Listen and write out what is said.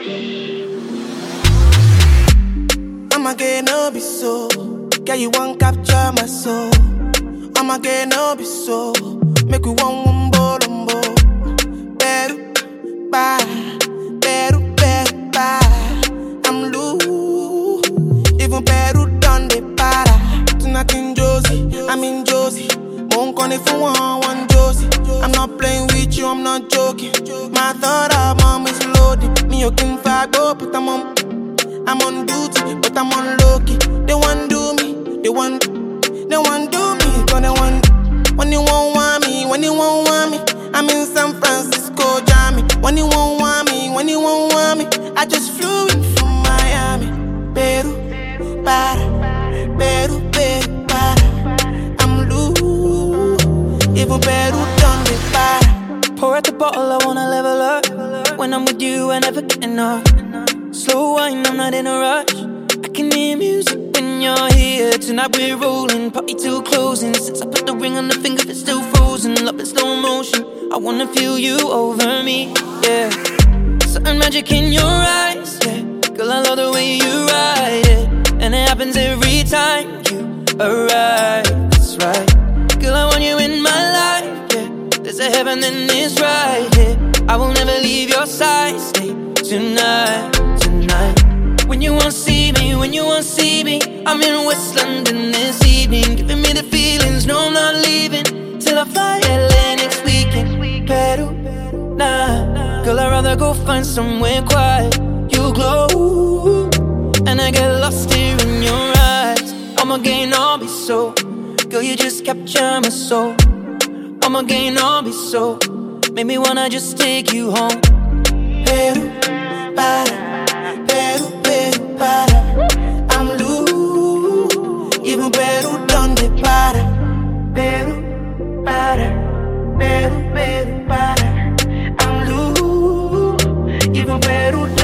I'ma get no be so. Girl, you won't capture my soul. I'ma get no be so. Make you one wumbo lumbo. Better, bye. Better, bye. I'm loose. Even Peru done the para. Tonight in Josie, I'm in Josie. Won't call if you want one Josie. I'm not playing with you, I'm not joking. My thought of mom is loaded. Me, you can go, but I'm on duty, but I'm on low-key. They want do me, they want do me. Cause they want, when you won't want me, when you won't want me. I'm in San Francisco, Jammy. When you won't want me, when you won't want me. I just flew in from Miami. Peru, para, Peru, para. I'm loose, even Peru done the para. Pour out the bottle, I wanna level up. When I'm with you, I never get enough. Slow wine, I'm not in a rush. I can hear music when you're here. Tonight we're rolling, party till closing. Since I put the ring on the finger, it's still frozen. Love in slow motion, I wanna feel you over me, yeah. Certain magic in your eyes, yeah. Girl, I love the way you ride it, and it happens every time you arrive, that's right. Girl, I want you in my life, yeah. There's a heaven and it's right here, yeah. I will never leave your side, stay tonight. When you won't see me, when you won't see me, I'm in West London this evening, giving me the feelings, no I'm not leaving till I fly LA next weekend. Peru, nah, girl I'd rather go find somewhere quiet. You glow, and I get lost here in your eyes. I'ma gain all be so, girl you just capture my soul. I'ma gain all be so, make me wanna just take you home. Peru, para, Peru, para. I'm loose, even Peru done the para. Peru, para, Peru, para. I'm loose, even Peru.